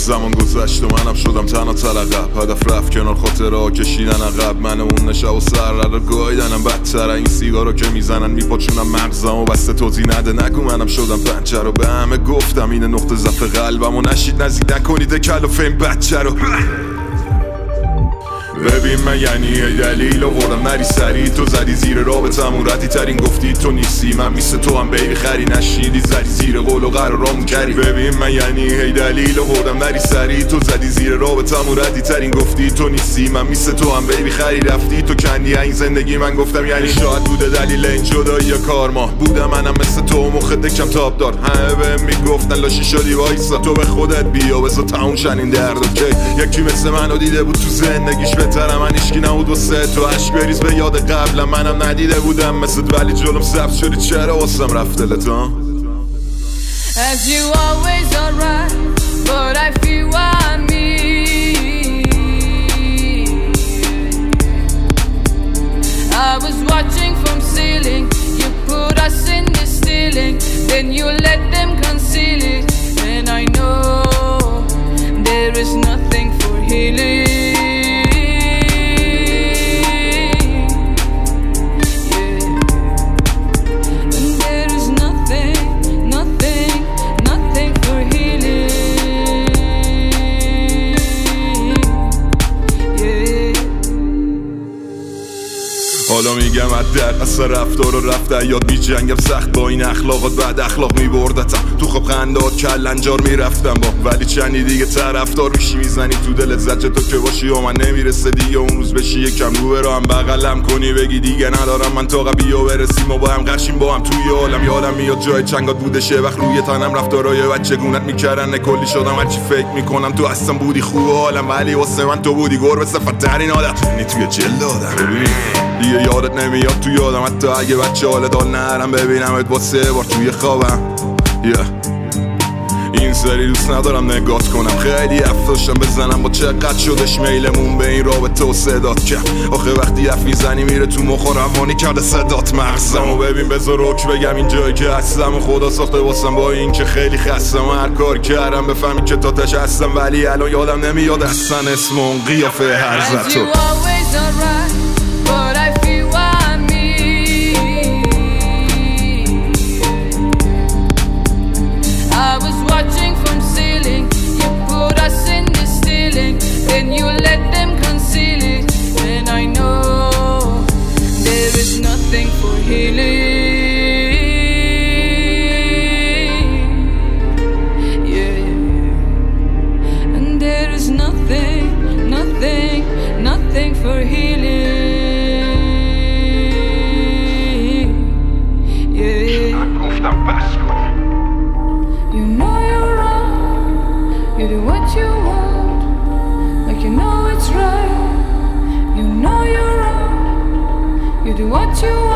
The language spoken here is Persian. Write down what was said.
زمان گذشت و منم شدم تنها تلقب، هدف رفت کنار خاطرها کشیدن عقب، من اون نشه و سر رو گایدنم بدتر این سیگارو که میزنن میپاچونم مغزم و بسته توضیح نده نگو منم شدم پنچه رو به همه گفتم اینه نقطه ضعف قلبم و نشید نزدیک نکنید کل و فیم بچه رو ببین من یعنی دلیل آوردم نری سری تو زدی زیر رابطمون ردی ترین گفتی تو نیستی من مثل تو هم بیبی خری نشیدی زدی زیر قول و قرارامون کردی ببین من یعنی دلیل آوردم نری سری تو زدی زیر رابطمون ردی ترین گفتی تو نیستی من مثل تو هم بیبی خری رفتی تو کندی این زندگی من گفتم یعنی شاید بوده دلیل این جدایی یا کارما بودم منم مثل تو مخ دکم تاب دار همه بهم میگفتن لاشی شدی وایسا تو به خودت بیا بذار تموم شن این درد اوکی یکی مثل منو دیده بود تو زندگیش بهتره من هیچکی نبود واسه تو عشق بریز به یاد قبلم منم ندیده بودم مثل ولی جلوم سبز شدی چرا واسم رفت دلت As you always are right but I feel what I mean I was watching from ceiling you put us in the ceiling then you let them conceal it and I know there is nothing for healing حالا میگم از در اصلا رفتار و رفته یاد بی جنگم سخت با این اخلاقات بعد اخلاق میبردتم تو خب خندات کلنجار میرفتم با ولی چندی دیگه طرفدار میشی میزنی تو دلت زجه تو که باشی و من نمیرسه دیگه اون روز بشی یکم رو برو هم بغلم کنی بگی دیگه ندارم من تا بیا برسیم و با هم قشیم با هم توی عالم یادم میاد جای چنگات بودشه وقت روی تنم رفتارای بچه گونت میکردن کلی شدم هرچی فکر میکنم تو اصلا بودی خوب عالم ولی واسه من تو بودی گربه صفترین آدم توی جلد آدم دیگه یادت نمیاد تو یادم حتی اگه بچه حالت حال نرم ببینمت با 3 بار توی خوابم این سری دوست ندارم نگات کنم خیلی افزاشم بزنم با چقدر شدش میلمون به این رابطه و صدات کرد آخه وقتی اف میزنی میره تو مخ و روانی کرده صدات مغزم و ببین بذار رک بگم این جایی که هستم و خدا ساخته واسم با این که خیلی خستم و هر کار کردم بفهمی که تاتش هستم ولی الان یادم نمیاد اصلا اسم اون قیافه هرزت تو But I feel what I mean I was watching from ceiling You put us in the ceiling Then you let them conceal it And I know There is nothing for healing Yeah And there is nothing, nothing, nothing for healing You know you're wrong You do what you want Like you know it's right You know you're wrong You do what you want